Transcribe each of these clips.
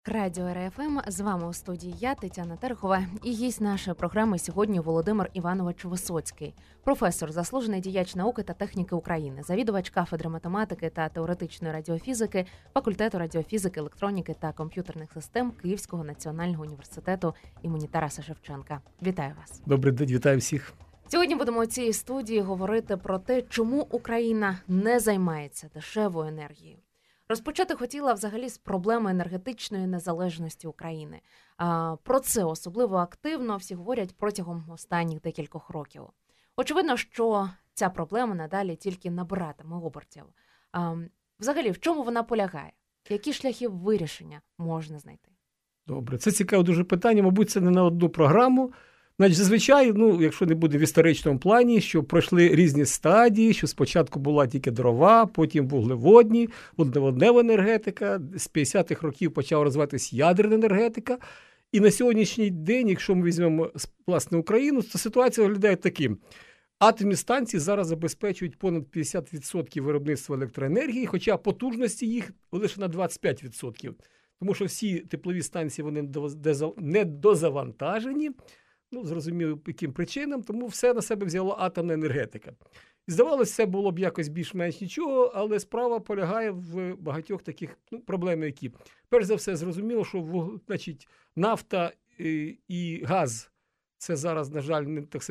Радіо РФМ, з вами у студії я, Тетяна Терехова, і гість нашої програми сьогодні Володимир Іванович Висоцький, професор, заслужений діяч науки та техніки України, завідувач кафедри математики та теоретичної радіофізики, факультету радіофізики, електроніки та комп'ютерних систем Київського національного університету імені Тараса Шевченка. Вітаю вас. Добрий день, вітаю всіх. Сьогодні будемо у цій студії говорити про те, чому Україна не займається дешевою енергією. Розпочати хотіла взагалі з проблеми енергетичної незалежності України. Про це особливо активно всі говорять протягом останніх декількох років. Очевидно, що ця проблема надалі тільки набиратиме обертів. Взагалі, в чому вона полягає? Які шляхи вирішення можна знайти? Добре, це цікаве дуже питання, мабуть, це не на одну програму. Значить, зазвичай, якщо не буде в історичному плані, що пройшли різні стадії, що спочатку була тільки дрова, потім вуглеводні, вуглеводнева енергетика, з 50-х років почала розвиватися ядерна енергетика. І на сьогоднішній день, якщо ми візьмемо, власне, Україну, то ситуація виглядає таким. Атомні станції зараз забезпечують понад 50% виробництва електроенергії, хоча потужності їх лише на 25%. Тому що всі теплові станції вони недозавантажені. Зрозуміло, яким причинам, тому все на себе взяла атомна енергетика. І здавалося, це було б якось більш-менш нічого, але справа полягає в багатьох таких проблемах, які. Перш за все, зрозуміло, що нафта і газ – це зараз, на жаль,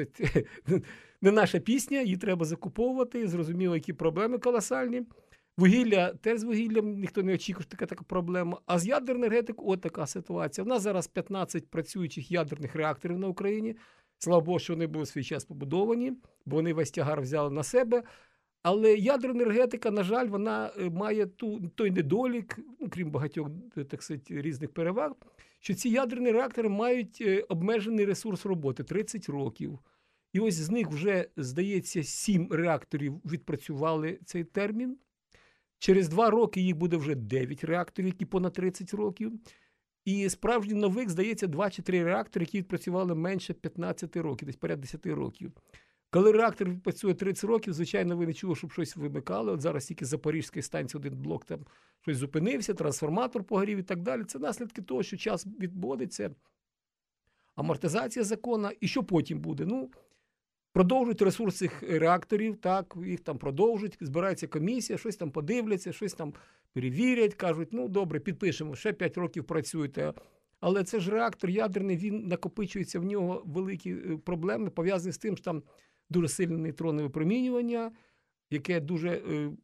не наша пісня, її треба закуповувати, зрозуміло, які проблеми колосальні. Вугілля, теж з вугіллям ніхто не очікує, що така проблема. А з ядерною енергетикою от така ситуація. У нас зараз 15 працюючих ядерних реакторів на Україні. Слава Богу, що вони були в свій час побудовані, бо вони весь тягар взяли на себе. Але ядерна енергетика, на жаль, вона має той недолік, крім багатьох, так сказати, різних переваг, що ці ядерні реактори мають обмежений ресурс роботи – 30 років. І ось з них вже, здається, 7 реакторів відпрацювали цей термін. Через 2 роки їх буде вже 9 реакторів, які понад 30 років. І справжній нових, здається, 2 чи 3 реактори, які відпрацювали менше 15 років, десь поряд 10 років. Коли реактор відпрацює 30 років, звичайно, ви не чули, щоб щось вимикали. От зараз тільки з Запорізької станції один блок там щось зупинився, трансформатор погорів і так далі. Це наслідки того, що час відводиться, амортизація законна. І що потім буде? Продовжують ресурс цих реакторів, так, їх там продовжують, збирається комісія, щось там подивляться, щось там перевірять, кажуть, добре, підпишемо, ще 5 років працюєте. Але це ж реактор ядерний, він накопичується, в нього великі проблеми, пов'язані з тим, що там дуже сильне нейтронне випромінювання, яке дуже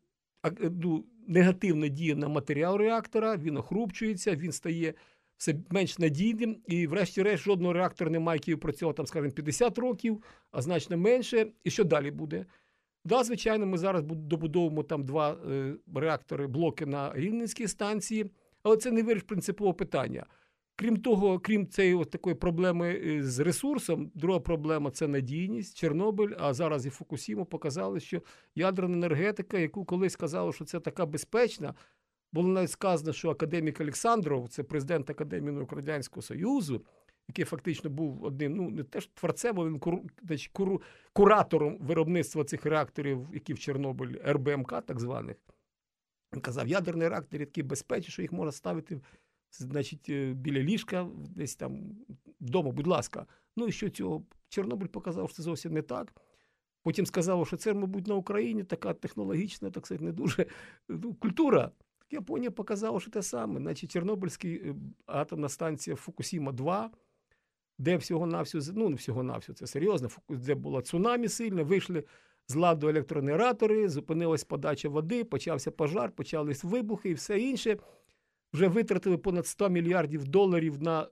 негативно діє на матеріал реактора, він охрупчується, він стає все менш надійним, і врешті-решт жодного реактора немає, який працював, там, скажімо, 50 років, а значно менше. І що далі буде? Да, звичайно, ми зараз добудовуємо там 2 реактори, блоки на Рівненській станції, але це не вирішить принципове питання. Крім того, крім цієї такої проблеми з ресурсом, друга проблема – це надійність. Чорнобиль, а зараз і Фукусіма показали, що ядерна енергетика, яку колись казали, що це така безпечна, було навіть сказано, що академік Олександров, це президент Академії наук Радянського Союзу, який фактично був одним, не теж творцем, але він куратором виробництва цих реакторів, які в Чорнобилі, РБМК так званих. Він казав, ядерні реактори такі безпечні, що їх можна ставити, біля ліжка, десь там вдома, будь ласка. І що цього? Чорнобиль показав, що це зовсім не так. Потім сказав, що це, мабуть, на Україні така технологічна, так сказати, не дуже культура. Японія показала, що те саме. Чорнобильська атомна станція Фукусіма-2, де всього-навсього, це серйозно, де було цунамі сильне, вийшли з ладу електрогенератори, зупинилась подача води, почався пожар, почались вибухи і все інше. Вже витратили понад 100 мільярдів доларів на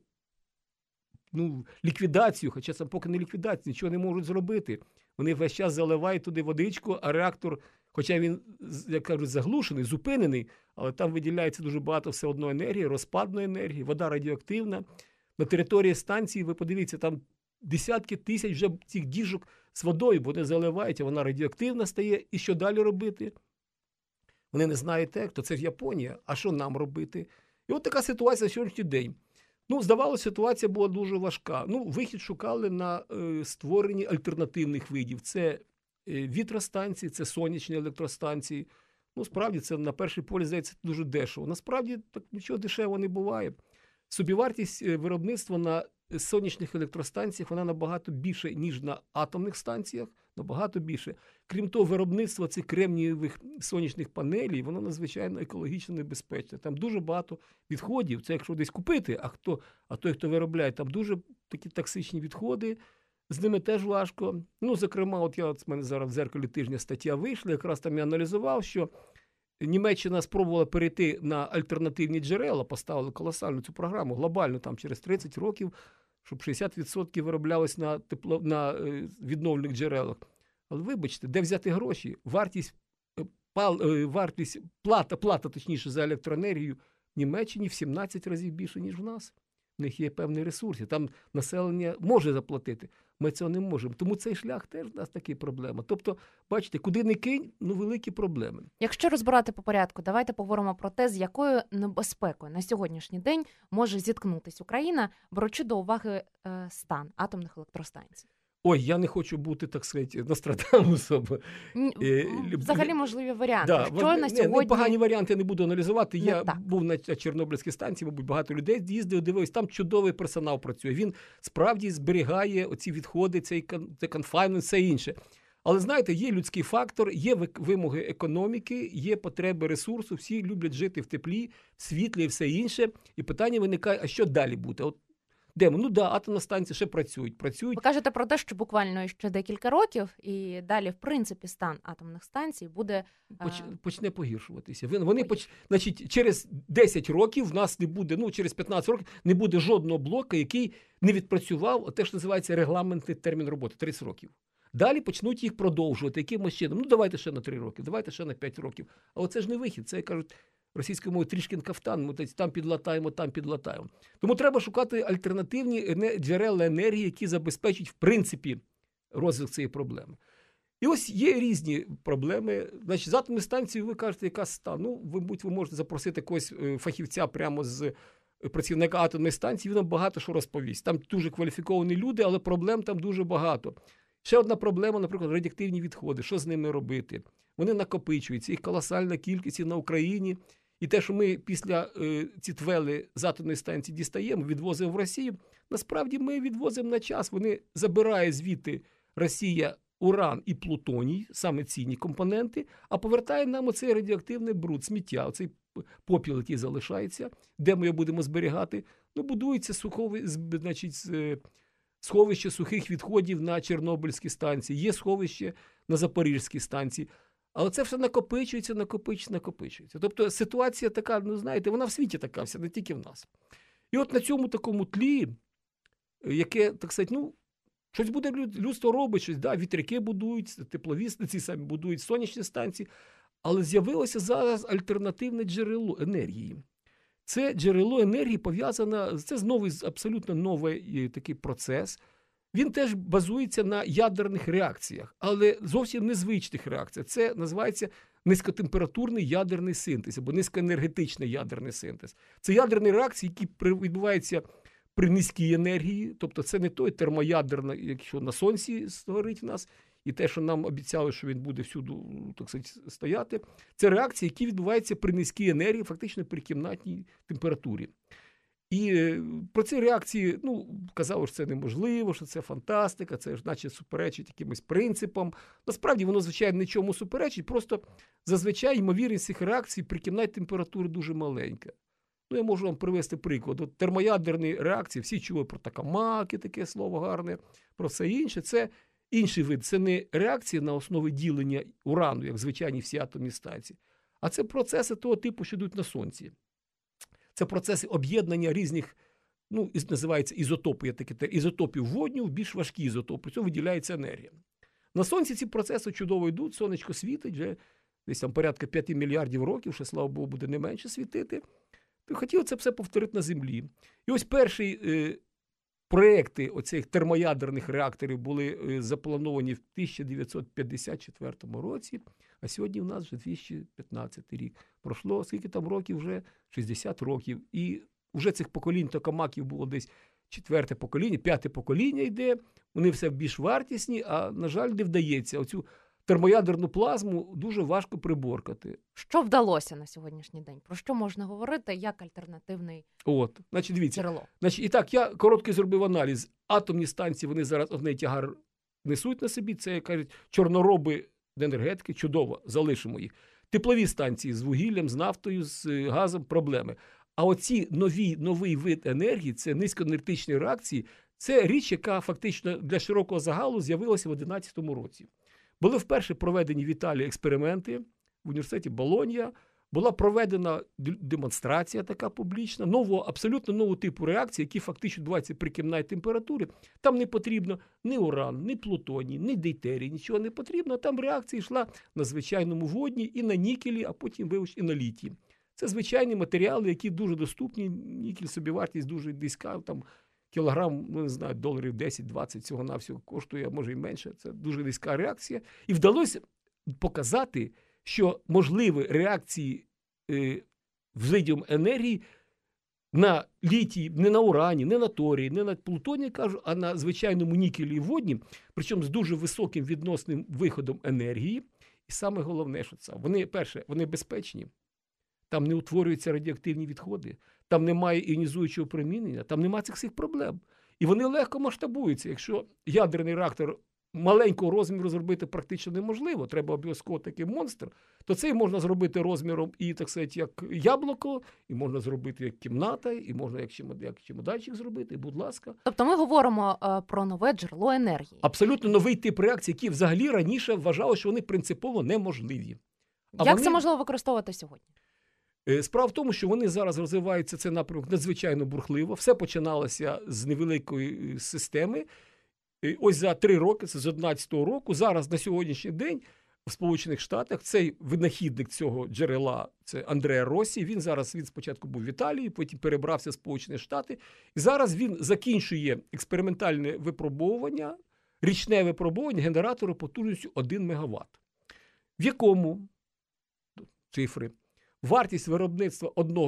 ліквідацію, хоча це поки не ліквідація, нічого не можуть зробити. Вони весь час заливають туди водичку, а реактор, хоча він, як кажуть, заглушений, зупинений, але там виділяється дуже багато все одно енергії, розпадної енергії, вода радіоактивна. На території станції, ви подивіться, там десятки тисяч вже цих діжок з водою, вони заливають, а вона радіоактивна стає. І що далі робити? Вони не знають як, то це ж Японія, а що нам робити? І от така ситуація на сьогоднішній день. Здавалося, ситуація була дуже важка. Вихід шукали на створенні альтернативних видів. Це вітростанції, це сонячні електростанції. Ну, справді, це на перший погляд здається дуже дешево. Насправді, так нічого дешевого не буває. Собівартість виробництва на сонячних електростанціях, вона набагато більше, ніж на атомних станціях, набагато більше. Крім того, виробництво цих кремнієвих сонячних панелей, воно надзвичайно екологічно небезпечне. Там дуже багато відходів. Це якщо десь купити, а той, хто виробляє, там дуже такі токсичні відходи, з ними теж важко. Ну, зокрема, в мене зараз в «Дзеркалі тижня» стаття вийшла, якраз там я аналізував, що Німеччина спробувала перейти на альтернативні джерела, поставили колосальну цю програму, глобально, там через 30 років, щоб 60% вироблялось на відновлених джерелах. Але вибачте, де взяти гроші? Плата точніше, за електроенергію в Німеччині в 17 разів більше, ніж в нас. В них є певні ресурси, там населення може заплатити, ми цього не можемо. Тому цей шлях теж в нас такі проблеми. Тобто, бачите, куди не кинь, великі проблеми. Якщо розбирати по порядку, давайте поговоримо про те, з якою небезпекою на сьогоднішній день може зіткнутися Україна, беручи до уваги стан атомних електростанцій. Ой, я не хочу бути, так сказати, Нострадамусом. Взагалі можливі варіанти. Що на сьогодні... Погані варіанти я не буду аналізувати. Я був на Чорнобильській станції, мабуть, багато людей їздив, дивився, там чудовий персонал працює. Він справді зберігає оці відходи, цей конфайнмент, все інше. Але, знаєте, є людський фактор, є вимоги економіки, є потреби ресурсу, всі люблять жити в теплі, в світлі і все інше. І питання виникає, а що далі буде? Атомна станція ще працюють. Ви кажете про те, що буквально ще декілька років і далі, в принципі, стан атомних станцій буде... Почне погіршуватися. Значить, через 10 років в нас не буде, через 15 років не буде жодного блоку, який не відпрацював, те, що називається регламентний термін роботи, 30 років. Далі почнуть їх продовжувати якимось чином. Давайте ще на 3 роки, давайте ще на 5 років. А оце ж не вихід, це, кажуть, російською мовою трішкин кафтан, ми там підлатаємо. Тому треба шукати альтернативні джерела енергії, які забезпечать, в принципі, розвиток цієї проблеми. І ось є різні проблеми. Значить, з атомної станції ви кажете, яка стан. Ви можете запросити якогось фахівця прямо з працівника атомної станції, він вам багато що розповість. Там дуже кваліфіковані люди, але проблем там дуже багато. Ще одна проблема, наприклад, радіоактивні відходи. Що з ними робити? Вони накопичуються, їх колосальна кількість на Україні. І те, що ми після ці твели з атомної станції дістаємо, відвозимо в Росію, насправді ми відвозимо на час. Вони забирає звідти Росія уран і плутоній, саме цінні компоненти, а повертає нам оцей радіоактивний бруд, сміття, оцей попіл, який залишається, де ми його будемо зберігати. Будується сховище сухих відходів на Чорнобильській станції, є сховище на Запорізькій станції. Але це все накопичується. Тобто ситуація така, вона в світі така вся, не тільки в нас. І от на цьому такому тлі, яке, так сказати, щось буде людство робить, щось, вітряки будують, тепловісниці самі будують, сонячні станції, але з'явилося зараз альтернативне джерело енергії. Це джерело енергії пов'язане, це абсолютно новий такий процес. Він теж базується на ядерних реакціях, але зовсім незвичних реакціях. Це називається низькотемпературний ядерний синтез або низькоенергетичний ядерний синтез. Це ядерні реакції, які відбуваються при низькій енергії, тобто це не той термоядерний, якщо на сонці горить в нас, і те, що нам обіцяли, що він буде всюди, так сказати, стояти. Це реакції, які відбуваються при низькій енергії, фактично при кімнатній температурі. І про ці реакції, казали, що це неможливо, що це фантастика, це ж наче суперечить якимось принципам. Насправді воно, звичайно, нічому суперечить, просто зазвичай ймовірність цих реакцій при кімнатній температурі дуже маленька. Я можу вам привести приклад. Термоядерні реакції, всі чули про токамаки, таке слово гарне, про все інше. Це інший вид, це не реакції на основі ділення урану, як звичайні всі атомні станції, а це процеси того типу, що йдуть на Сонці. Це процеси об'єднання різних, називається ізотопи, є таке, ізотопів водню в більш важкі ізотопи, при цьому виділяється енергія. На Сонці ці процеси чудово йдуть, сонечко світить, вже десь там порядка 5 мільярдів років, ще, слава Богу, буде не менше світити. Хотів це все повторити на Землі. І ось перші проекти оцих термоядерних реакторів були заплановані в 1954 році, а сьогодні в нас вже 2015 рік. Пройшло, скільки там років вже? 60 років. І вже цих поколінь токамаків було десь 4-те покоління, 5-те покоління йде, вони все більш вартісні, а, на жаль, не вдається оцю термоядерну плазму дуже важко приборкати. Що вдалося на сьогоднішній день? Про що можна говорити як альтернативний Значить, дивіться. джерело? Значить, і так, я короткий зробив аналіз. Атомні станції, вони зараз одне тягар несуть на собі. Це, як кажуть, чорнороби енергетики, чудово, залишимо їх. Теплові станції з вугіллям, з нафтою, з газом – проблеми. А оці новий вид енергії, це низькоенергетичні реакції, це річ, яка фактично для широкого загалу з'явилася в 2011 році. Були вперше проведені в Італії експерименти в університеті Болонья, була проведена демонстрація така публічна, абсолютно нового типу реакції, які фактично відбуваються при кімнатній температурі. Там не потрібно ні уран, ні плутоній, ні дейтерій, нічого не потрібно. Там реакція йшла на звичайному водні і на нікелі, а потім, вибач, і на літії. Це звичайні матеріали, які дуже доступні, нікель собівартість дуже низька, там кілограм, не знаю, доларів 10-20 всього-навсього коштує, а може і менше. Це дуже низька реакція. І вдалося показати, що можливі реакції з видом енергії на літії, не на урані, не на торії, не на плутонії, кажу, а на звичайному нікелі і водні, причому з дуже високим відносним виходом енергії. І саме головне, що це, вони безпечні. Там не утворюються радіоактивні відходи, там немає іонізуючого промінення, там немає цих всіх проблем. І вони легко масштабуються. Якщо ядерний реактор маленького розміру зробити практично неможливо, треба обов'язково такий монстр, то цей можна зробити розміром і, так сказати, як яблуко, і можна зробити як кімната, і можна як чемоданчик зробити, будь ласка. Тобто ми говоримо про нове джерело енергії. Абсолютно новий тип реакції, які взагалі раніше вважали, що вони принципово неможливі. Як це можливо використовувати сьогодні? Справа в тому, що вони зараз розвиваються, це напрямок надзвичайно бурхливо. Все починалося з невеликої системи. Ось за 3 роки, це з 2011 року, зараз на сьогоднішній день в Сполучених Штатах цей винахідник цього джерела, це Андреа Россі, він спочатку був в Італії, потім перебрався в Сполучені Штати. І зараз він закінчує експериментальне випробовування, річне випробовування генератору потужністю 1 МВт, в якому, цифри, вартість виробництва 1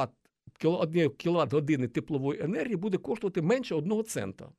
кВт години теплової енергії буде коштувати менше 1 цента.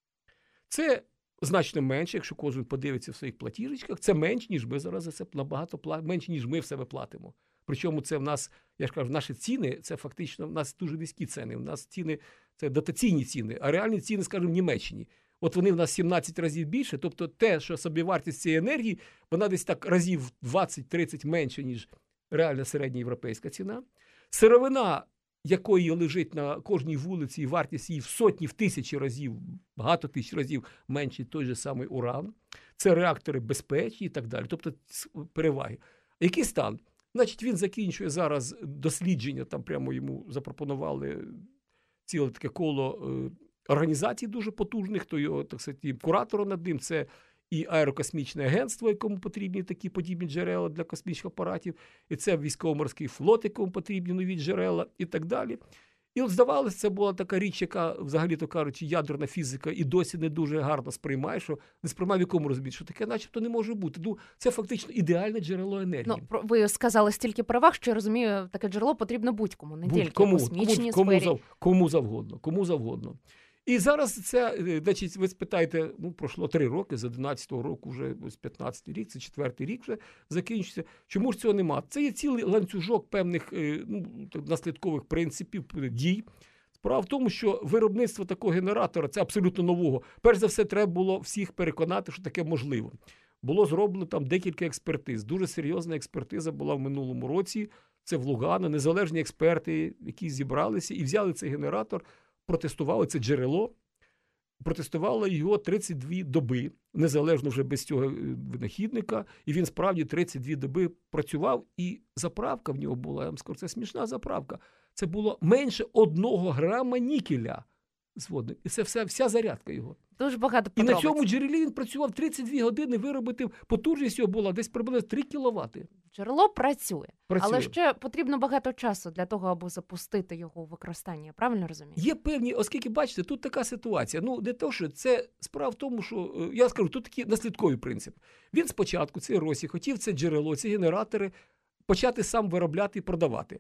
Це значно менше, якщо кожен подивиться в своїх платіжечках, це менше, ніж ми зараз за це менше, ніж ми в себе платимо. Причому це в нас, я ж кажу, наші ціни, це фактично в нас дуже низькі ціни. В нас ціни, це дотаційні ціни, а реальні ціни, скажімо, в Німеччині. От вони в нас 17 разів більше, тобто те, що собівартість цієї енергії, вона десь так разів 20-30 менше, ніж реальна середня європейська ціна. Сировина, якої лежить на кожній вулиці, і вартість її в сотні, в тисячі разів, багато тисяч разів менше той же самий уран. Це реактори безпечні і так далі. Тобто переваги. Який стан? Значить, він закінчує зараз дослідження, там прямо йому запропонували ціле таке коло організацій дуже потужних, то його, так сказати, куратором над ним, це і аерокосмічне агентство, якому потрібні такі подібні джерела для космічних апаратів, і це військово-морський флот, якому потрібні нові джерела і так далі. І от здавалося, це була така річ, яка, взагалі-то кажучи, ядерна фізика і досі не дуже гарно сприймає, що не сприймає в якому розумінні, що таке начебто не може бути. Ну, це фактично ідеальне джерело енергії. Ну, ви сказали стільки переваг, що я розумію, таке джерело потрібно будь-кому, не тільки космічній сфері. Кому завгодно. І зараз це, значить, ви спитаєте, пройшло 3 роки, з 11-го року вже ось 15-й рік, це 4-й рік вже закінчиться. Чому ж цього нема? Це є цілий ланцюжок певних наслідкових принципів, дій. Справа в тому, що виробництво такого генератора, це абсолютно нового, перш за все, треба було всіх переконати, що таке можливо. Було зроблено там декілька експертиз. Дуже серйозна експертиза була в минулому році. Це в Лугано, незалежні експерти, які зібралися і взяли цей генератор, протестували це джерело, протестували його 32 доби, незалежно вже без цього винахідника, і він справді 32 доби працював, і заправка в нього була, я вам скажу, це смішна заправка, це було менше 1 грама нікеля з водним, і це вся зарядка його. Дуже багато подробиць. І на цьому джерелі він працював 32 години, виробити потужність його була десь приблизно 3 кВт. Джерело працює, але ще потрібно багато часу для того, аби запустити його у використання, я правильно розумію? Є певні, оскільки, бачите, тут така ситуація. Не то, що це справа в тому, що, я скажу, тут такий наслідковий принцип. Він спочатку, цей Россі, хотів це джерело, ці генератори почати сам виробляти і продавати.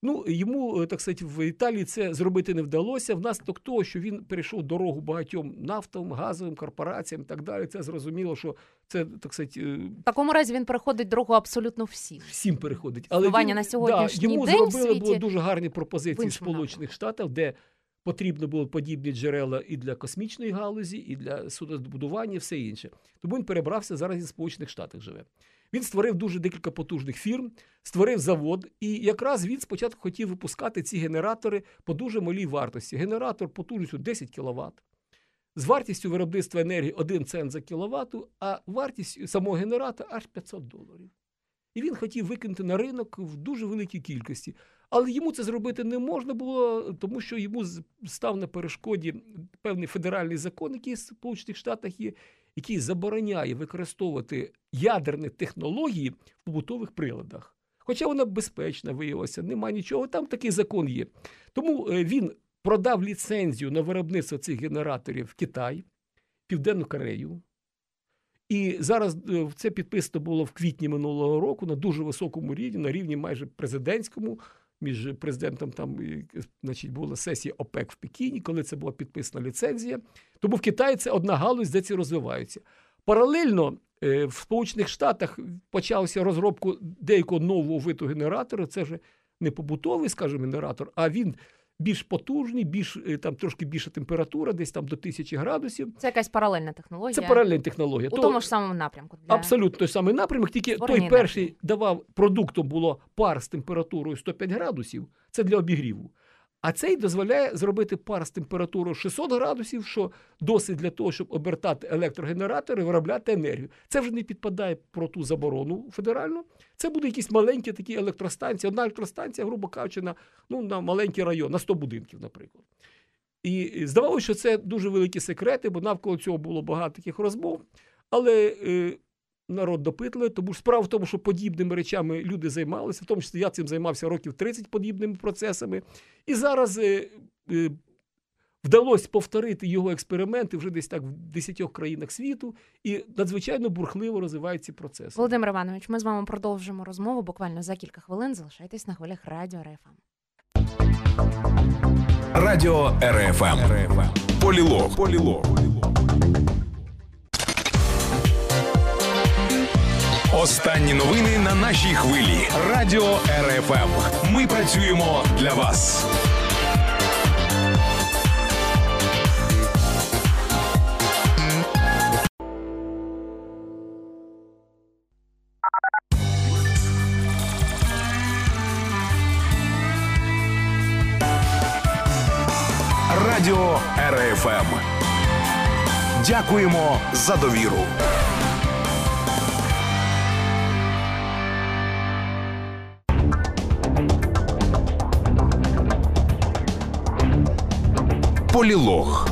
Ну, йому, так сказати, в Італії це зробити не вдалося. Внаслідок того, що він перейшов дорогу багатьом нафтовим, газовим корпораціям і так далі, це зрозуміло, що це, так сказати... В такому разі він переходить дорогу абсолютно всім. Всім переходить. Але він, на сьогоднішній йому день зробили було дуже гарні пропозиції в Сполучених Штатів, де потрібно було подібні джерела і для космічної галузі, і для суднобудування, і все інше. Тому він перебрався, зараз із Сполучених Штатів живе. Він створив дуже декілька потужних фірм, створив завод, і якраз він спочатку хотів випускати ці генератори по дуже малій вартості. Генератор потужністю 10 кВт, з вартістю виробництва енергії 1 цент за кіловат, а вартість самого генератора аж $500. І він хотів викинути на ринок в дуже великій кількості. Але йому це зробити не можна було, тому що йому став на перешкоді певний федеральний закон, який в Сполучених Штатах є, який забороняє використовувати ядерні технології в побутових приладах. Хоча вона безпечна виявилася, немає нічого, там такий закон є. Тому він продав ліцензію на виробництво цих генераторів в Китай, Південну Корею. І зараз це підписано було в квітні минулого року на дуже високому рівні, на рівні майже президентському. Між президентом там, значить, була сесія ОПЕК в Пекіні, коли це була підписана ліцензія. Тому в Китаї це одна галузь, де ці розвиваються. Паралельно в Сполучених Штатах почався розробку деякого нового виду генератора. Це вже не побутовий, скажімо, генератор, а він більш потужний, там трошки більша температура, десь там до 1000 градусів. Це якась паралельна технологія? Це паралельна технологія. У тому ж самому напрямку? Абсолютно той самий напрямок, тільки той перший давав продуктом було пар з температурою 105 градусів, це для обігріву. А цей дозволяє зробити пар з температурою 600 градусів, що досить для того, щоб обертати електрогенератори і виробляти енергію. Це вже не підпадає про ту заборону федеральну. Це буде якісь маленькі такі електростанції. Одна електростанція, грубо кажучи, на маленький район, на 100 будинків, наприклад. І здавалося, що це дуже великі секрети, бо навколо цього було багато таких розмов. Але народ допитливий, тому що справа в тому, що подібними речами люди займалися, в тому числі я цим займався років 30 подібними процесами. І зараз вдалося повторити його експерименти вже десь так в 10 країнах світу, і надзвичайно бурхливо розвиваються ці процеси. Володимир Іванович, ми з вами продовжимо розмову буквально за кілька хвилин. Залишайтесь на хвилях Радіо РФМ. Радіо РФМ. Полілог. Останні новини на нашій хвилі. Радіо РФМ. Ми працюємо для вас. Радіо РФМ. Дякуємо за довіру. Полілог.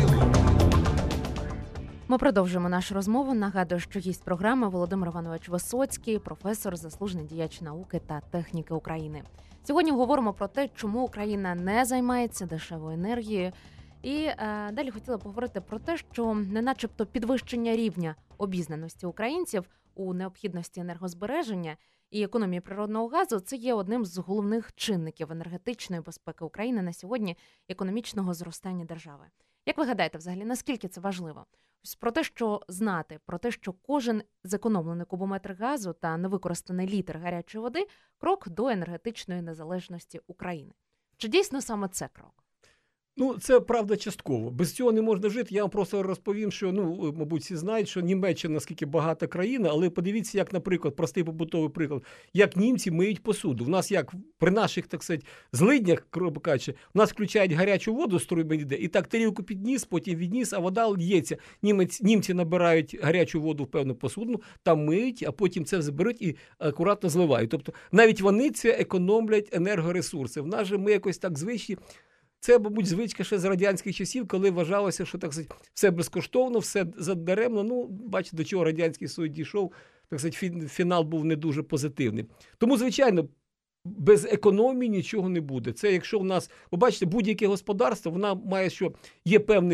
Ми продовжуємо нашу розмову. Нагадую, що гість програми Володимир Іванович Висоцький, професор, заслужений діяч науки та техніки України. Сьогодні говоримо про те, чому Україна не займається дешевою енергією. І далі хотіла поговорити про те, що не начебто підвищення рівня обізнаності українців у необхідності енергозбереження і економії природного газу – це є одним з головних чинників енергетичної безпеки України на сьогодні, економічного зростання держави. Як ви гадаєте, взагалі, наскільки це важливо? Про те, що знати, про те, що кожен зекономлений кубометр газу та невикористаний літр гарячої води – крок до енергетичної незалежності України. Чи дійсно саме це крок? Ну, це правда частково. Без цього не можна жити. Я вам просто розповім, що, мабуть, всі знають, що Німеччина наскільки багата країна, але подивіться, як, наприклад, простий побутовий приклад, як німці миють посуду. В нас як при наших, так сказати, злиднях, грубо кажучи, в нас включають гарячу воду, струймен йде, і так тарілку підніс, потім відніс, а вода л'ється. Німці набирають гарячу воду в певну посудину, там миють, а потім це зберуть і акуратно зливають. Тобто навіть вони це економлять енергоресурси. В нас же ми якось так звичні. Це, мабуть, звичка ще з радянських часів, коли вважалося, що, так сказати, все безкоштовно, все задаремно. Бачите, до чого Радянський Союз дійшов, так сказати, фінал був не дуже позитивний. Тому, звичайно, без економії нічого не буде. Це якщо в нас, ви бачите, будь-яке господарство, вона має, що є певний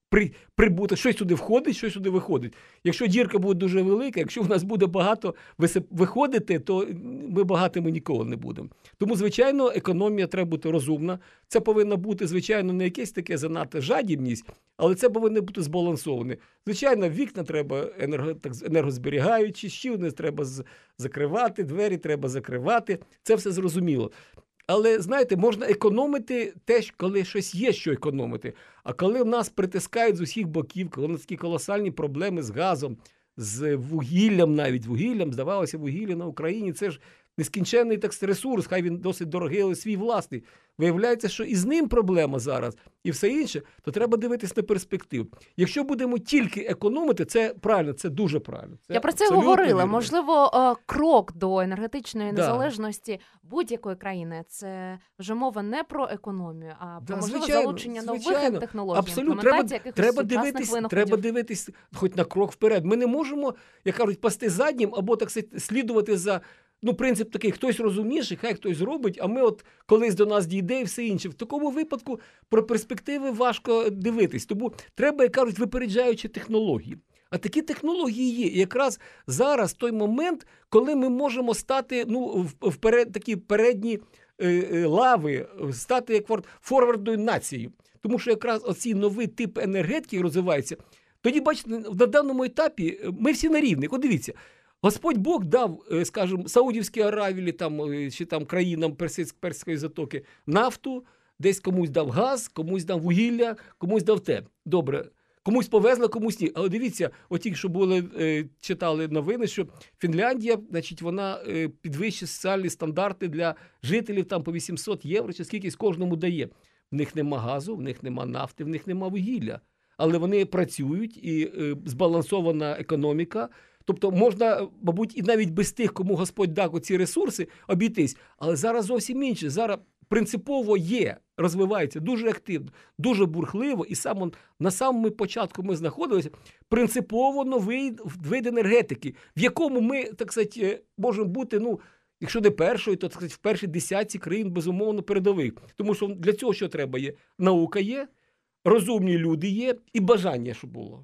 прибуток, щось сюди входить, щось сюди виходить. Якщо дірка буде дуже велика, якщо в нас буде багато виходити, то ми багатими ніколи не будемо. Тому, звичайно, економія треба бути розумна. Це повинна бути, звичайно, не якесь таке занадто жадібність, але це повинно бути збалансоване. Звичайно, вікна треба енергозберігаючі, щілини треба закривати, двері треба закривати. Це все зрозуміло. Але, знаєте, можна економити теж, коли щось є, що економити. А коли в нас притискають з усіх боків, коли у нас такі колосальні проблеми з газом, з вугіллям навіть, здавалося, вугілля на Україні, це ж нескінченний ресурс, хай він досить дорогий, але свій власний. Виявляється, що і з ним проблема зараз, і все інше, то треба дивитись на перспективу. Якщо будемо тільки економити, це правильно, це дуже правильно. Я про це говорила. Вірно. Можливо, крок до енергетичної незалежності будь-якої країни – це вже мова не про економію, а про можливе залучення нових технологій, імплементація якихось сучасних винаходів. Треба дивитись хоч на крок вперед. Ми не можемо, як кажуть, пасти заднім або, так сказати, слідувати за... принцип такий, хтось розумніший, хай хтось зробить, а ми от колись до нас дійде і все інше. В такому випадку про перспективи важко дивитись. Тому треба, як кажуть, випереджаючі технології. А такі технології є. І якраз зараз той момент, коли ми можемо стати такі передні лави, стати як форвардною нацією. Тому що якраз оці новий тип енергетики розвивається. Тоді, бачите, на даному етапі ми всі на рівних. От дивіться, Господь Бог дав, скажімо, Саудівській Аравії чи країнам Перської затоки нафту, десь комусь дав газ, комусь дав вугілля, комусь дав те. Добре, комусь повезло, комусь ні. Але дивіться, от тільки що читали новини, що Фінляндія, значить, вона підвищує соціальні стандарти для жителів там по 800 євро, чи скільки кожному дає. В них нема газу, в них нема нафти, в них нема вугілля. Але вони працюють і збалансована економіка. Тобто можна, мабуть, і навіть без тих, кому Господь дав оці ресурси, обійтись. Але зараз зовсім інше. Зараз принципово розвивається дуже активно, дуже бурхливо. І на самому початку ми знаходилися. Принципово новий вид енергетики, в якому ми, так сказати, можемо бути, якщо не першою, то, так сказати, в першій десятці країн, безумовно, передових. Тому що для цього що треба є? Наука є, розумні люди є і бажання, щоб було.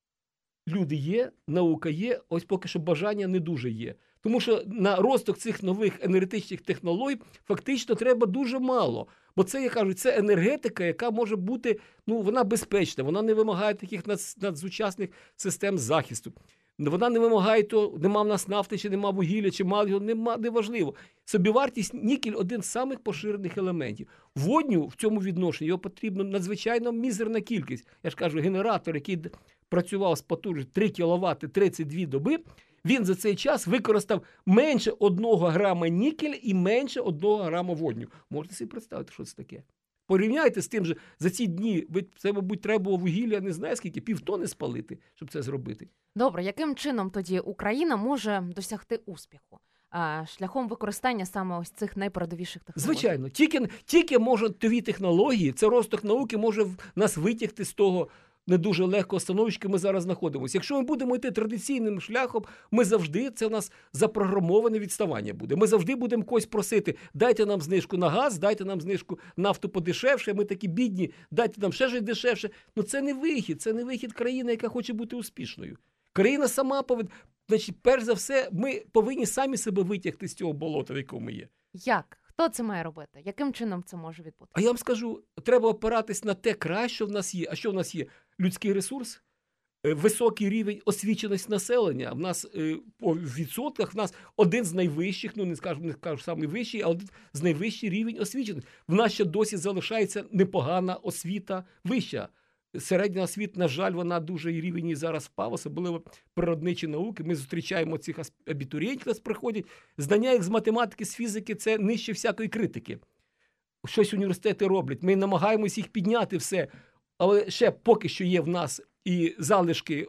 Люди є, наука є, ось поки що бажання не дуже є. Тому що на розвиток цих нових енергетичних технологій фактично треба дуже мало. Бо це, я кажу, це енергетика, яка може бути, вона безпечна, вона не вимагає таких надсучасних систем захисту. Вона не вимагає нема в нас нафти, чи нема вугілля, чи мало його, не важливо. Собівартість нікель – один з самих поширених елементів. Водню в цьому відношенні його потрібно надзвичайно мізерна кількість. Я ж кажу, генератор, який працював з потужністю 3 кВт 32 доби, він за цей час використав менше 1 грама нікель і менше 1 грама водню. Можете собі представити, що це таке? Порівняйте з тим же, за ці дні, це, мабуть, треба було вугілля, не знаю скільки, 1,5 тонни спалити, щоб це зробити. Добре, яким чином тоді Україна може досягти успіху? Шляхом використання саме ось цих найпередовіших технологій? Звичайно. Тільки можуть нові технології, це розвиток науки може нас витягти з того не дуже легкого становища, ми зараз знаходимося. Якщо ми будемо йти традиційним шляхом, ми завжди, це у нас запрограмоване відставання буде. Ми завжди будемо когось просити, дайте нам знижку на газ, дайте нам знижку нафту подешевше, ми такі бідні, дайте нам ще щось дешевше. Це не вихід країни, яка хоче бути успішною. Країна сама повинна, перш за все, ми повинні самі себе витягти з цього болота, в якому ми є. Як? Хто це має робити? Яким чином це може відбутися? А я вам скажу, треба опиратись на те краще, що в нас є. А що в нас є? Людський ресурс, високий рівень освіченості населення. В нас по відсотках в нас один з найвищих, не скажу самий вищий, а один з найвищий рівень освіченості. В нас ще досі залишається непогана освіта вища. Середня освіта, на жаль, вона дуже рівень зараз впав, особливо природничі науки. Ми зустрічаємо цих абітурієнтів, які приходять. Знання їх з математики, з фізики – це нижче всякої критики. Щось університети роблять. Ми намагаємось їх підняти все. Але ще поки що є в нас і залишки,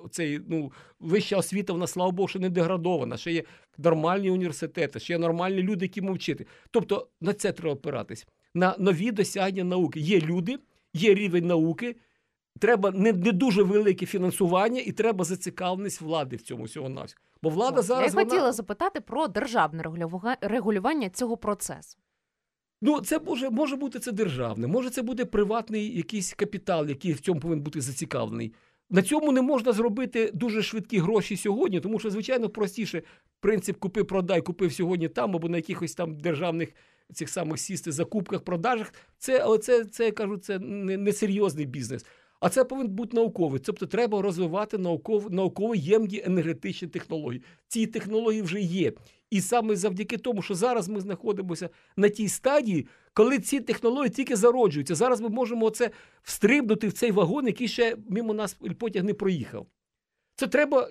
вища освіта в нас, слава Богу, що не деградована. Ще є нормальні університети, ще є нормальні люди, які можуть вчити. Тобто на це треба опиратись. На нові досягнення науки. Є люди, є рівень науки, треба не дуже велике фінансування і треба зацікавленість влади в цьому всього-навсього. Бо влада зараз... Я хотіла запитати про державне регулювання цього процесу. Ну, це може бути це державне, може це буде приватний якийсь капітал, який в цьому повинен бути зацікавлений. На цьому не можна зробити дуже швидкі гроші сьогодні, тому що, звичайно, простіше принцип купи-продай, купив сьогодні там, або на якихось там державних цих самих сісти закупках, продажах. Але це я кажу, це не серйозний бізнес. А це повинен бути науковий. Тобто треба розвивати науково ємні енергетичні технології. Ці технології вже є. І саме завдяки тому, що зараз ми знаходимося на тій стадії, коли ці технології тільки зароджуються. Зараз ми можемо встрибнути в цей вагон, який ще мимо нас потяг не проїхав. Це треба,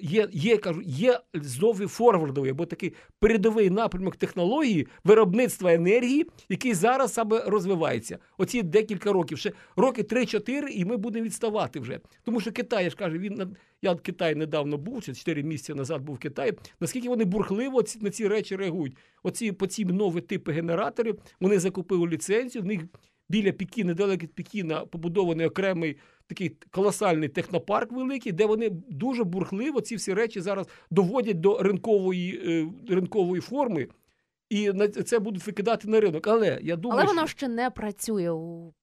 є знову форвардовий, або такий передовий напрямок технології виробництва енергії, який зараз саме розвивається. Оці декілька років, ще роки 3-4, і ми будемо відставати вже. Тому що Китай, я ж кажу, я в Китаї недавно був, 4 місяці назад був в Китаї, наскільки вони бурхливо на ці речі реагують. По ці нові типи генераторів, вони закупили ліцензію, в них біля Пекіна, недалеко від Пекіна, побудований окремий такий колосальний технопарк великий, де вони дуже бурхливо ці всі речі зараз доводять до ринкової форми, і це будуть викидати на ринок. Але я думаю, але воно ще не працює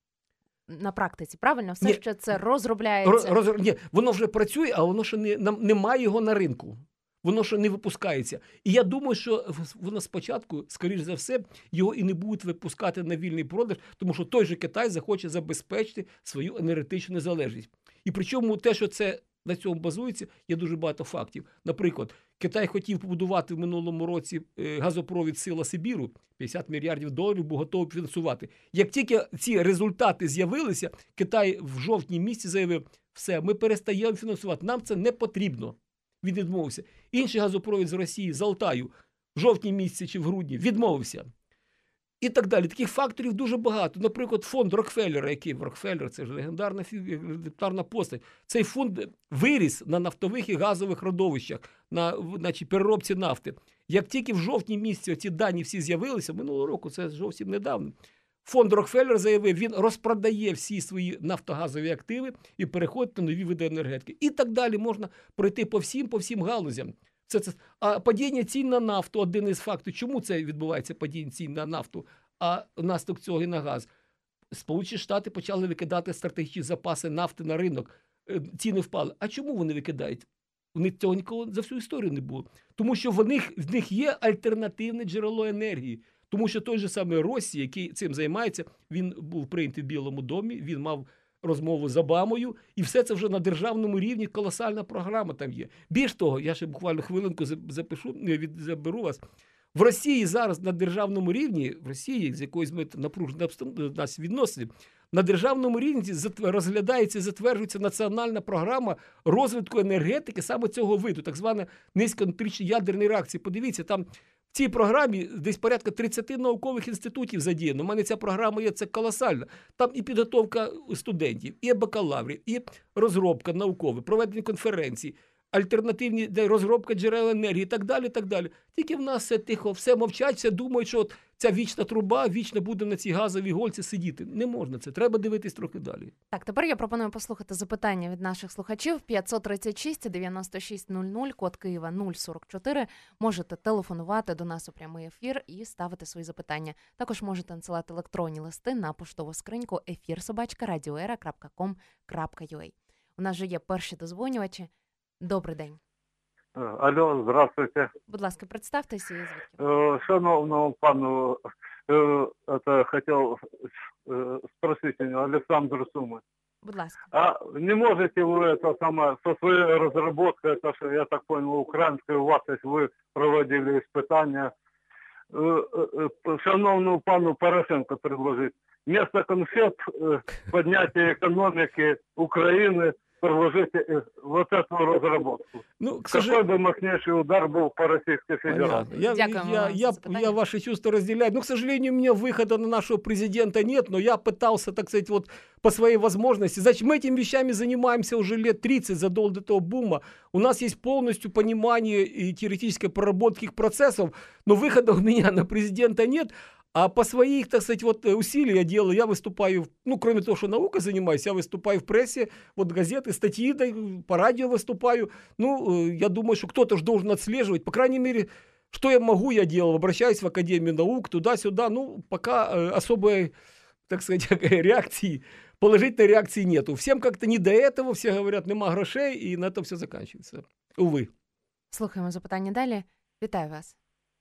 на практиці, правильно? Все ще це розробляється. Ні, воно вже працює, але воно ще немає його на ринку. Воно ще не випускається. І я думаю, що воно спочатку, скоріш за все, його і не будуть випускати на вільний продаж, тому що той же Китай захоче забезпечити свою енергетичну незалежність. І причому те, що це на цьому базується, є дуже багато фактів. Наприклад, Китай хотів побудувати в минулому році газопровід Сила Сибіру, $50 мільярдів був готовий фінансувати. Як тільки ці результати з'явилися, Китай в жовтні місяці заявив, все, ми перестаємо фінансувати, нам це не потрібно. Він відмовився. Інший газопровід з Росії, з Алтаю, в жовтні місяці чи в грудні, відмовився. І так далі. Таких факторів дуже багато. Наприклад, фонд Рокфеллера, який Рокфеллер, це ж легендарна постать. Цей фонд виріс на нафтових і газових родовищах, на переробці нафти. Як тільки в жовтні місяці ці дані всі з'явилися, минулого року, це зовсім недавно, фонд Рокфеллер заявив, він розпродає всі свої нафтогазові активи і переходить на нові види енергетики. І так далі можна пройти по всім галузям. А падіння цін на нафту – один із фактів. Чому це відбувається, падіння цін на нафту, а наслідок цього і на газ? Сполучені Штати почали викидати стратегічні запаси нафти на ринок. Ціни впали. А чому вони викидають? У них цього ніколи за всю історію не було. Тому що в них є альтернативне джерело енергії. Тому що той же самий Россі, який цим займається, він був прийнятий в Білому домі, він мав розмову з Обамою, і все це вже на державному рівні, колосальна програма там є. Більш того, я ще буквально хвилинку заберу вас. В Росії зараз на державному рівні, в Росії, з якоюсь ми напружені нас відносини, на державному рівні розглядається і затверджується національна програма розвитку енергетики саме цього виду, так звана низькоенергетичні ядерні реакції. Подивіться, там в цій програмі десь порядка 30 наукових інститутів задіяно. У мене ця програма є, це колосальна. Там і підготовка студентів, і бакалаврів, і розробка наукова, проведення конференцій, альтернативні розробка джерел енергії і так далі, так далі. Тільки в нас все тихо, все мовчать, все думають, що ця вічна труба вічно буде на цій газовій гольці сидіти. Не можна це, треба дивитись трохи далі. Так, тепер я пропоную послухати запитання від наших слухачів. 536-96-00, код Києва 044. Можете телефонувати до нас у прямий ефір і ставити свої запитання. Також можете надсилати електронні листи на поштову скриньку efir@radioera.com.ua. У нас вже є перші дозвонювачі. Добрий день. Алло, здравствуйте. Будь ласка, представтеся і звідки. Шановному пану, хотел спросить Александр Сумы. Будь ласка. А не можете вы со своей разработкой, я так понял, украинской у вас, вы проводили испытания, шановному пану Порошенко предложить вместо конфет поднятия экономики Украины предложите вот эту разработку. Какой бы мощнейший удар был по Российской Федерации? Я ваши чувства разделяю. К сожалению, у меня выхода на нашего президента нет, но я пытался, так сказать, по своей возможности. Значит, мы этими вещами занимаемся уже лет 30, задолго до того бума. У нас есть полностью понимание и теоретической проработки их процессов, но выхода у меня на президента нет. А по своих, так сказать, усилий я делаю, я выступаю, кроме того, что наукой занимаюсь, я выступаю в прессе, газеты, статьи, по радио выступаю. Я думаю, что кто-то же должен отслеживать, по крайней мере, Что я могу, я делал. Обращаюсь в Академию наук, туда-сюда. Ну, пока особой, так сказать, реакции, положительной реакции нету. Всем как-то не до этого, все говорят, нема грошей, и на этом все заканчивается. Увы. Слухаємо запитання далі. Вітаю вас.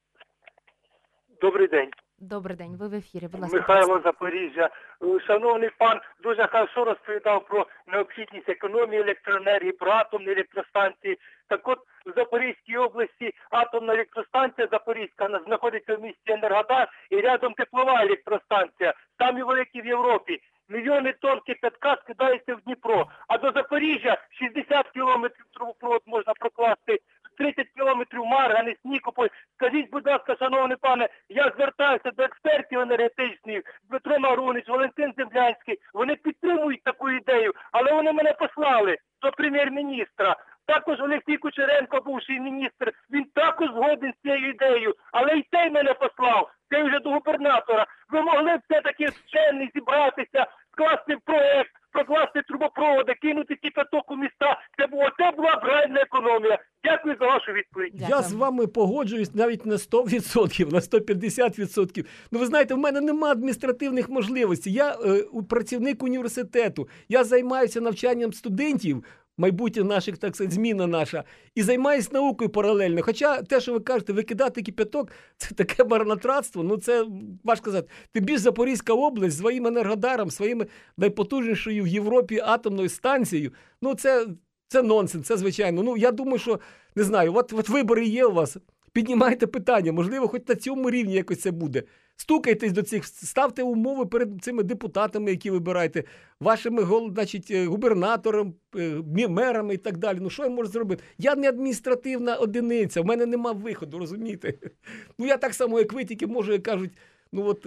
Добрий день. Добрий день, ви в ефірі, будь ласка. Михайло, Запоріжжя. Шановний пан дуже хорошо розповідав про необхідність економії електроенергії, про атомні електростанції. Так от, в Запорізькій області атомна електростанція Запорізька знаходиться в місті Енергодар і рядом теплова електростанція, самі великі в Європі. Мільйони тонн кипятка скидається в Дніпро, а до Запоріжжя 60 кілометрів трубопровод можна прокласти, 30 кілометрів Марганець, Нікополь. Скажіть, будь ласка, шановний пане, я звертаюся до експертів енергетичних, Дмитро Марунич, Валентин Землянський. Вони підтримують таку ідею, але вони мене послали до прем'єр-міністра. Також Олексій Кучеренко, бувший міністр, він також згоден з цією ідеєю, але й цей мене послав, цей вже до губернатора. Ви могли б все-таки вчені зібратися, скласти проект, прокласти трубопроводи, кинути кипяток у міста. Це була б реальна економія. Дякую за вашу відповідь. Дякую. Я з вами погоджуюсь навіть на 100%, на 150%. Ну, ви знаєте, в мене немає адміністративних можливостей. Я працівник університету. Я займаюся навчанням студентів, майбутнє наших, так сказати, зміна наша, і займаюся наукою паралельно. Хоча те, що ви кажете, викидати кипяток, це таке марнотратство, ну це, важко сказати, тим більше Запорізька область своїм Енергодаром, своїми найпотужнішою в Європі атомною станцією, ну це нонсенс, це звичайно. Ну, я думаю, що, не знаю, от вибори є у вас, піднімайте питання, можливо, хоч на цьому рівні якось це буде. Стукайтесь до цих, ставте умови перед цими депутатами, які вибираєте, вашими, значить, губернатором, мерами і так далі. Ну, що я можу зробити? Я не адміністративна одиниця, в мене нема виходу, розумієте? Ну, я так само, як ви, тільки можу, як кажуть, ну, от,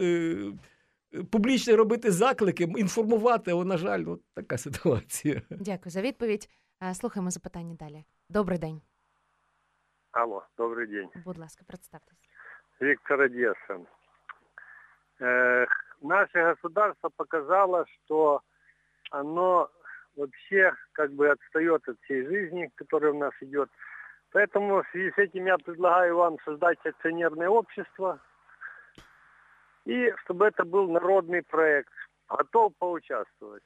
публічно робити заклики, інформувати, але, на жаль, от така ситуація. Дякую за відповідь. Слухаємо запитання далі. Добрий день. Алло, добрый день. Будь ласка, представтесь. Виктор Одесса. Наше государство показало, что оно вообще как бы отстает от всей жизни, которая у нас идет. Поэтому в связи с этим я предлагаю вам создать акционерное общество, и чтобы это был народный проект. Готов поучаствовать.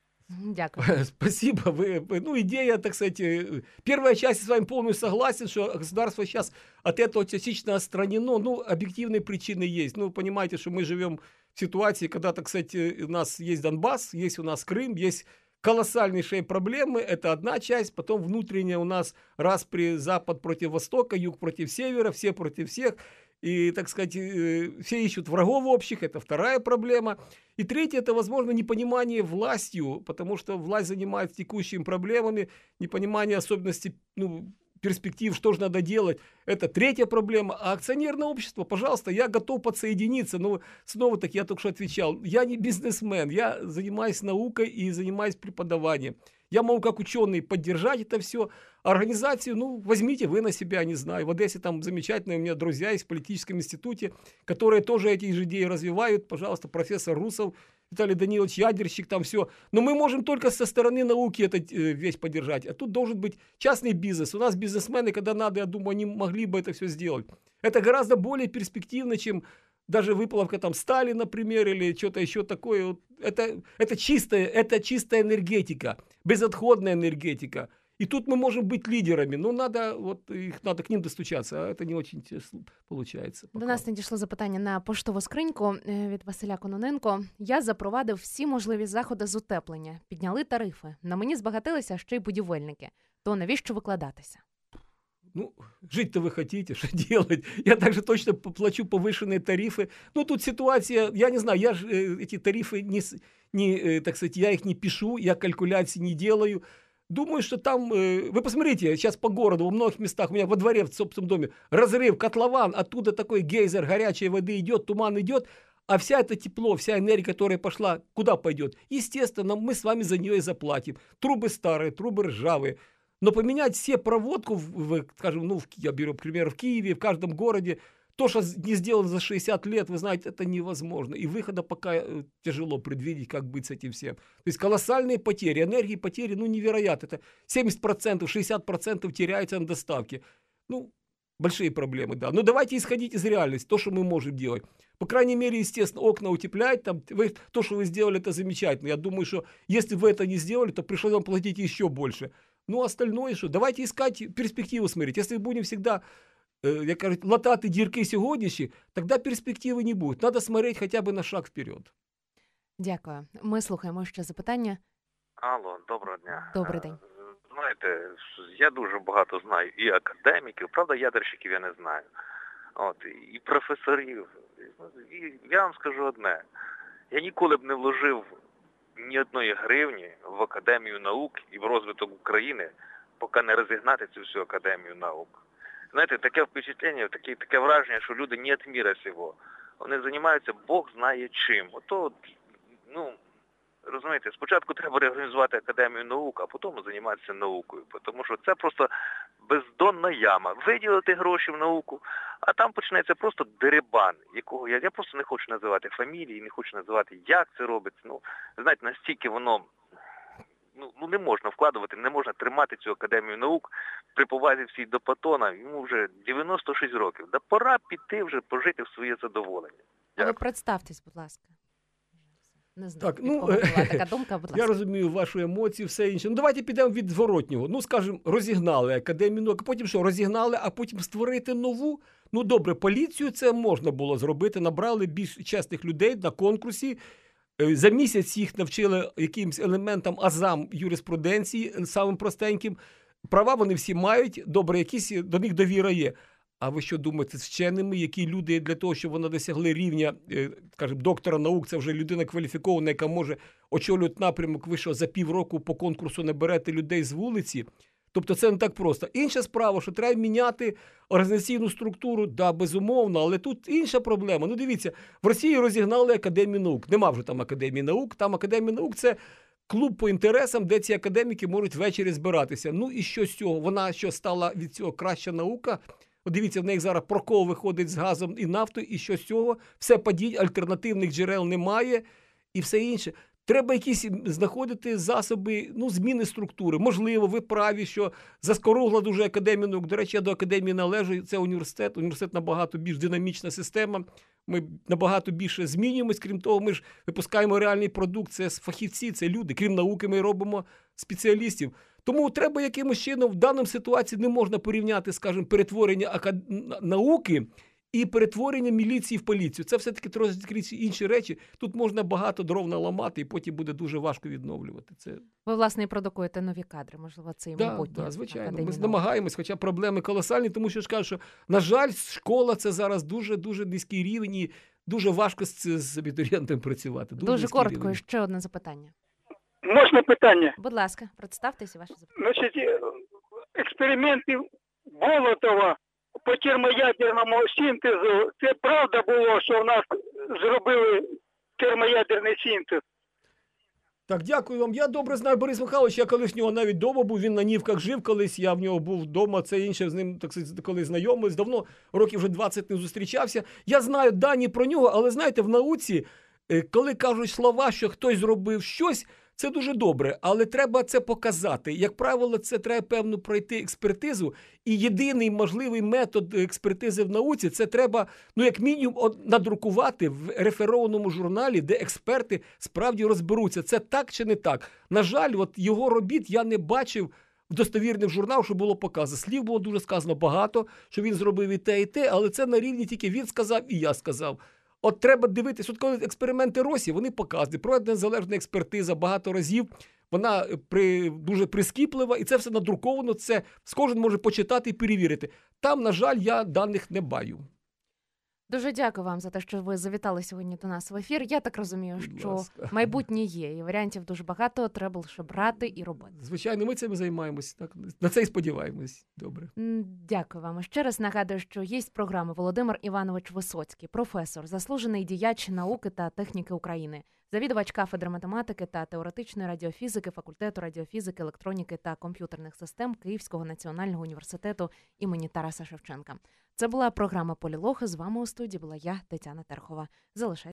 Дякую. Спасибо. Ну, идея, так сказать, первая часть, я с вами полностью согласен, что государство сейчас от этого частично отстранено. Ну, объективные причины есть. Ну, понимаете, что мы живем в ситуации, когда, так сказать, у нас есть Донбасс, есть у нас Крым, есть колоссальнейшие проблемы. Это одна часть. Потом внутренняя у нас распри Запад против Востока, Юг против Севера, все против всех. И, так сказать, все ищут врагов общих, это вторая проблема. И третья, это, возможно, непонимание властью, потому что власть занимается текущими проблемами, непонимание особенностей, ну, перспектив, что же надо делать. Это третья проблема. А акционерное общество, пожалуйста, я готов подсоединиться. Но снова-таки я только что отвечал, я не бизнесмен, я занимаюсь наукой и занимаюсь преподаванием. Я могу как ученый поддержать это все. Организацию, ну, возьмите вы на себя, не знаю. В Одессе там замечательные у меня друзья есть в политическом институте, которые тоже эти же идеи развивают. Пожалуйста, профессор Русов, Виталий Данилович, ядерщик, там все. Но мы можем только со стороны науки эту вещь поддержать. А тут должен быть частный бизнес. У нас бизнесмены, когда надо, я думаю, они могли бы это все сделать. Это гораздо более перспективно, чем даже выплавка там стали, например, или что-то еще такое. Это чистая энергетика, безотходная энергетика. И тут мы можем быть лидерами, но надо к ним достучаться, а это не очень получается. До нас надійшло запитання на поштову скриньку від Василя Кононенко. Я запровадив всі можливі заходи з утеплення, підняли тарифи. На мені збагатилися ще й будівельники. То навіщо викладатися? Ну, жить-то вы хотите, что делать? Я также точно плачу повышенные тарифы. Ну, тут ситуация, я не знаю, я же эти тарифы так сказать, я их не пишу, я калькуляций не делаю. Думаю, что там, вы посмотрите, сейчас по городу, во многих местах, у меня во дворе, в собственном доме, разрыв, котлован, оттуда такой гейзер горячей воды идет, туман идет, а вся это тепло, вся энергия, которая пошла, куда пойдет? Естественно, мы с вами за нее и заплатим. Трубы старые, трубы ржавые. Но поменять все проводку, скажем, ну, я беру, например, в Киеве, в каждом городе, то, что не сделано за 60 лет, вы знаете, это невозможно. И выхода пока тяжело предвидеть, как быть с этим всем. То есть колоссальные потери, энергии потери, ну, невероятно. Это 70%, 60% теряется на доставке. Ну, большие проблемы, да. Но давайте исходить из реальности, то, что мы можем делать. По крайней мере, естественно, окна утеплять, там, то, что вы сделали, это замечательно. Я думаю, что если вы это не сделали, то пришлось вам платить еще больше. Ну, остальное, что? Давайте искать перспективу смотреть. Если будем всегда, як кажуть, латати дірки сьогоднішні, тоді перспективи не буде. Треба смотреть хоча б на шаг вперед. Дякую. Ми слухаємо ще запитання. Алло, доброго дня. Добрий день. Знаєте, я дуже багато знаю і академіків, правда, ядерщиків я не знаю. От, і професорів. І я вам скажу одне. Я ніколи б не вложив ні одної гривні в Академію наук і в розвиток України, поки не розігнати цю всю Академію наук. Знаєте, таке впечатлення, таке враження, що люди не від міра сього. Вони займаються Бог знає чим. Ото, розумієте, спочатку треба реорганізувати Академію наук, а потім займатися наукою. Тому що це просто бездонна яма. Виділити гроші в науку, а там почнеться просто дерибан, якого я просто не хочу називати фамілії, не хочу називати, як це робиться. Знаєте, настільки воно не можна вкладувати, не можна тримати цю Академію наук при повазі всій до Патона. Йому вже 96 років. Да пора піти вже пожити в своє задоволення. Але представтесь, будь ласка. Не знаю, так, була така думка, будь ласка. Я розумію вашу емоцію, все інше. Давайте підемо від зворотнього. Скажімо, розігнали Академію наук, а потім що, розігнали, а потім створити нову? Добре, поліцію це можна було зробити, набрали більш чесних людей на конкурсі, за місяць їх навчили якимось елементам азам юриспруденції, самим простеньким. Права вони всі мають, добре, якісь до них довіра є. А ви що думаєте, з вченими, які люди для того, щоб вони досягли рівня, скажімо, доктора наук, це вже людина кваліфікована, яка може очолювати напрямок, ви що за півроку по конкурсу не берете людей з вулиці? Тобто це не так просто. Інша справа, що треба міняти організаційну структуру, да, безумовно, але тут інша проблема. Дивіться, в Росії розігнали Академію наук. Нема вже там Академії наук. Там Академія наук – це клуб по інтересам, де ці академіки можуть ввечері збиратися. І що з цього? Вона що стала від цього краща наука? Дивіться, в них зараз прокол виходить з газом і нафтою, і що з цього? Все падіть, альтернативних джерел немає і все інше. Треба якісь знаходити засоби, зміни структури. Можливо, ви праві, що заскорогла дуже Академія наук. До речі, я до Академії належу, це університет. Університет набагато більш динамічна система. Ми набагато більше змінюємось, крім того, ми ж випускаємо реальний продукт, це фахівці, це люди. Крім науки, ми робимо спеціалістів. Тому треба якимось чином, в даному ситуації не можна порівняти, скажімо, перетворення науки і перетворення міліції в поліцію. Це все-таки трошки інші речі. Тут можна багато дров наламати, і потім буде дуже важко відновлювати це. Ви, власне, і продукуєте нові кадри, можливо, це і майбутнє. Так, звичайно. Ми намагаємось, хоча проблеми колосальні, тому що ж кажу, що, на жаль, школа – це зараз дуже-дуже низький рівень, і дуже важко з абітурієнтом працювати. Дуже коротко, і ще одне запитання. Можна питання? Будь ласка, представтеся, ваше запитання. Значить, експерименти Болотова по термоядерному синтезу, це правда було, що в нас зробили термоядерний синтез? Так, дякую вам. Я добре знаю Бориса Михайловича, я колись в нього навіть вдома був, він на Нівках жив колись, я в нього був вдома, це інше, з ним, так сказати, коли знайомились, давно, років вже 20 не зустрічався. Я знаю дані про нього, але знаєте, в науці, коли кажуть слова, що хтось зробив щось, це дуже добре, але треба це показати. Як правило, це треба, певно, пройти експертизу. І єдиний можливий метод експертизи в науці – це треба, як мінімум, надрукувати в реферованому журналі, де експерти справді розберуться, це так чи не так. На жаль, його робіт я не бачив в достовірних журналах, що було показано. Слів було дуже сказано багато, що він зробив і те, але це на рівні тільки він сказав і я сказав. Треба дивитися, коли експерименти Росії, вони показують, проведена незалежна експертиза багато разів, вона дуже прискіплива, і це все надруковано, це кожен може почитати і перевірити. Там, на жаль, я даних не бачу. Дуже дякую вам за те, що ви завітали сьогодні до нас в ефір. Я так розумію, що майбутнє є, і варіантів дуже багато, треба лише брати і робити. Звичайно, ми цим займаємось, так, на це і сподіваємось. Добре. Дякую вам. Ще раз нагадую, що гість програми Володимир Іванович Висоцький, професор, заслужений діяч науки та техніки України, завідувач кафедри математики та теоретичної радіофізики факультету радіофізики, електроніки та комп'ютерних систем Київського національного університету імені Тараса Шевченка. Це була програма «Полілог». З вами у студії була я, Тетяна Терхова. Залишайтеся